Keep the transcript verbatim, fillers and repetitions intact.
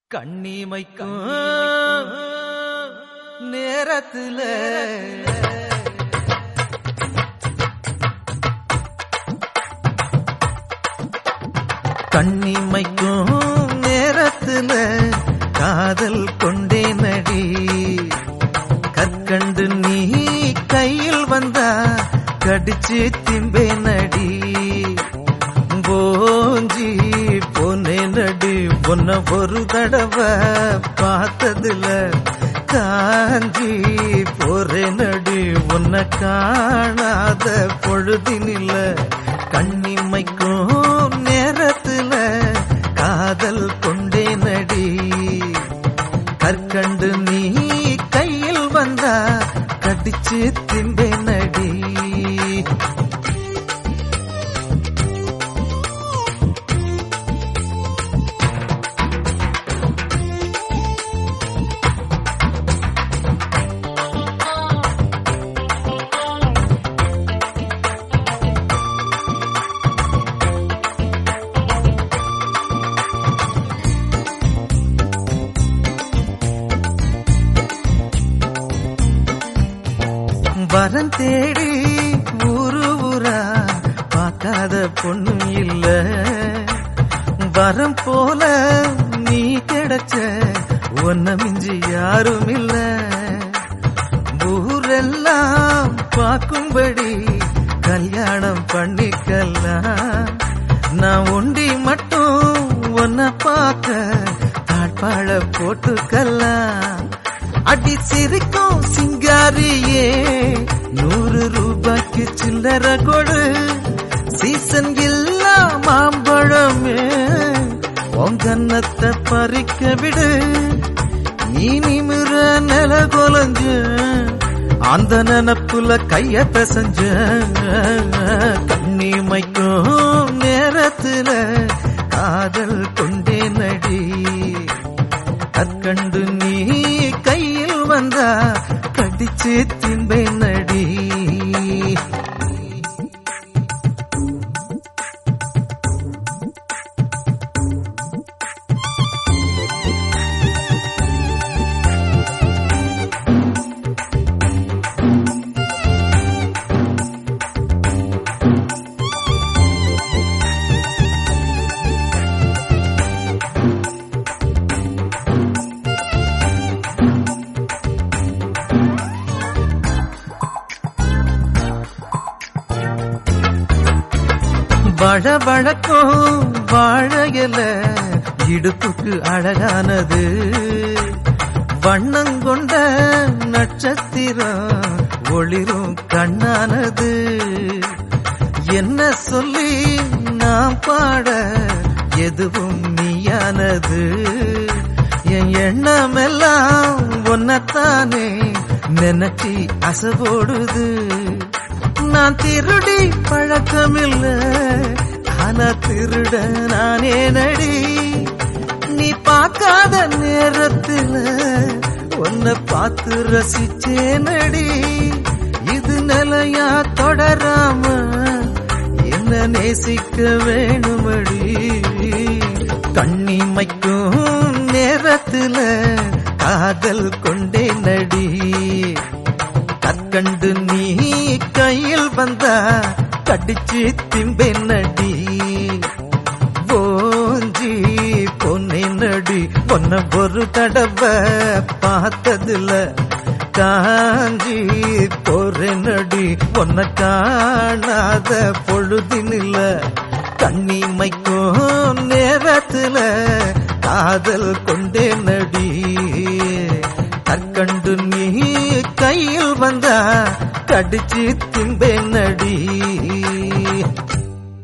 கண்ணிமைக்கும் நேரத்துல கண்ணிமைக்கும் நேரத்துல காதல் கொண்டே நடி கற்கண்டு நீ கையில் வந்தா கடிச்சு திம்பே நடி போஞ்சி போனே நடி பொன்ன ஒரு தடவை பார்த்ததுல காஞ்சி போறே நடி உன்னை காணாத பொழுதினில கண்ணிமைக்கும் நேரத்துல காதல் கொண்டே நடி கற்கண்டு நீ கையில் வந்தா கடிச்சு திம்பே நடி வரம் தேடி ஊரு ஊரா பார்க்காத பொண்ணு இல்ல வரம் போல நீ கிடைச்ச ஒன்ன மிஞ்சி யாரும் இல்ல ஊரெல்லாம் பார்க்கும்படி கல்யாணம் பண்ணிக்கலாம் நான் ஒண்டி மட்டும் ஒன்ன பார்க்க தாழ்பாழ போட்டுக்கலாம் அடி சிரிக்கும் சிங்காரியே நூறு ரூபாய்க்கு சில்லற கொடு சீசன் இல்லா மாம்பழமே உங்கன்னத்தை பறிக்க விடு நீ நிமிர நில கொலஞ்ச அந்த நினப்புல கைய பிசைஞ்ச கண்ணிமைக்கும் நேரத்துல காதல் கொண்டே நடி கற்கண்டு நீ கையில் வந்தா கடிச்சு திம்பே நடி வழ வழக்கும் வாழையில இடுப்புக்கு அழகானது வண்ணங்கொண்ட நட்சத்திரம் ஒளிரும் கண்ணானது என்ன சொல்லி நாம் பாட எதுவும் நீயானது என் எண்ணமெல்லாம் ஒன்னத்தானே நினைச்சி அசைபோடுது நான் திருடி பழக்கமில்ல ஆனா திருட நானே நடி நீ பார்க்காத நேரத்துல உன்னை பார்த்து ரசிச்சே நடி இது நிலையா தொடராம என்ன நேசிக்க வேணுமடி கண்ணிமைக்கும் நேரத்துல காதல் கொண்டே நடி கற்கண்டு நீ கையில் வந்தா கடிச்சு திம்பே நடி போஞ்சி பொன்னே நடி பொன்ன ஒரு தடவை பார்த்ததுல காஞ்சி போறே நடி பொன்ன காணாத பொழுதினில கண்ணிமைக்கும் நேரத்துல காதல் கொண்டே நடி கற்கண்டு நீ கையில் வந்தா கடிச்சு திம்பே நடி